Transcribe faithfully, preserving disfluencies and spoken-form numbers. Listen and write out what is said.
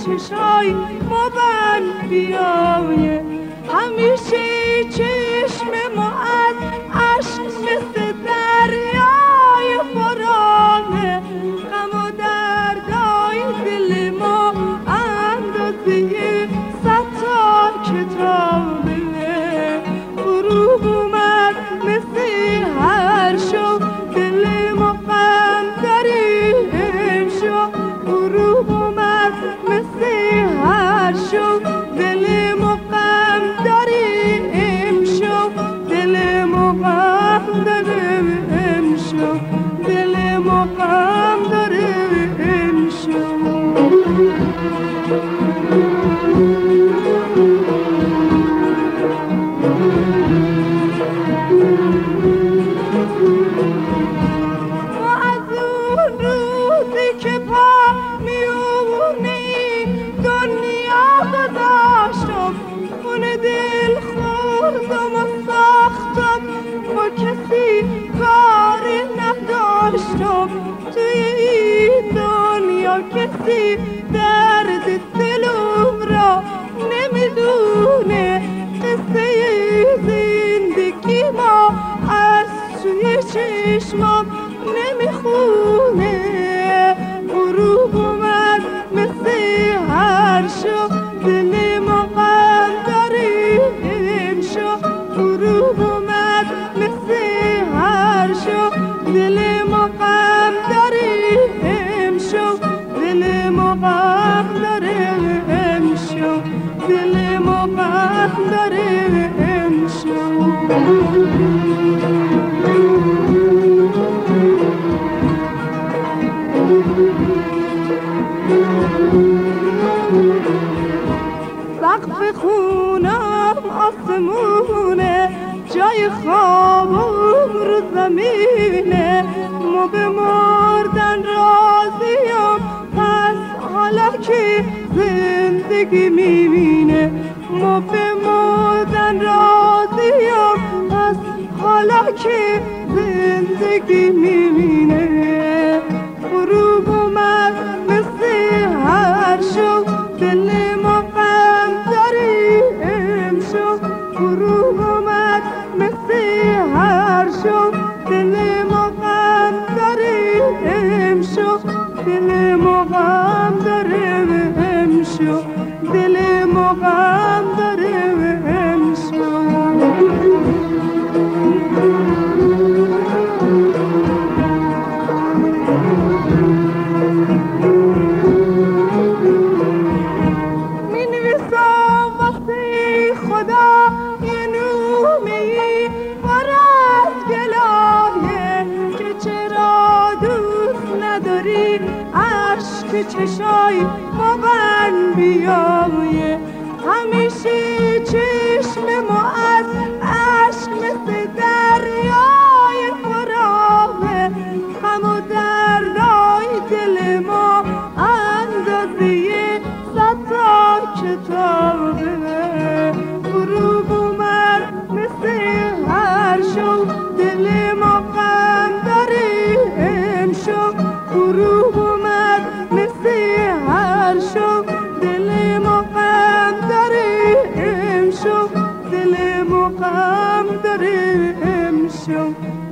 چشای ما بند بیایه، همیشه چشم ما از عشق مثل دریای پرانه، غم و دردای دل ما اندازه صد تا کتابه. غروب اومد مثل هر شب دل ما غم داره امشب، غروب اومد مثل هر شب دل ما غم داره امشب، دل ما غم داره امشب، دل ما غم داره امشب. ما از اون روزی که پا میونه دنیا گذاشتم، اون دل خوردم و ساختم، با کسی کاری نداشتم. توی این دنیا کسی درد دلم را نمیدونه، قصه زندگی ما از توی چشمم نمیخونه. غروب اومد مثل هر شب دل ما غم داره امشب، غروب اومد مثل هر شب دل ما غم داره امشب، دل ما غم داره امشب، دل ما غم داره امشب. سقف خونم آسمونه، جای خوابم رو زمینه، ما به مردن راضیم پس حالا که زندگی میبینه، ما به مردن راضیم پس حالا که زندگی میبینه. غروب اومد مثل هر شب دل ما غم داره امشب، غروب اومد مثل هر شب دل ما غم داره امشب، دل ما غم داره امشب، دل ما غم داره امشب. چشای ما بند بیایه، همیشه چشم ما از عشق مثل دریای پرآبه، غم و دردای دل ما اندازه صد تا کتابه. غروب اومد مثل هر شب دل ما غم داره امشب، غروب اومد مثل هر شب دل ما غم داره امشب، دل ما غم داره امشب،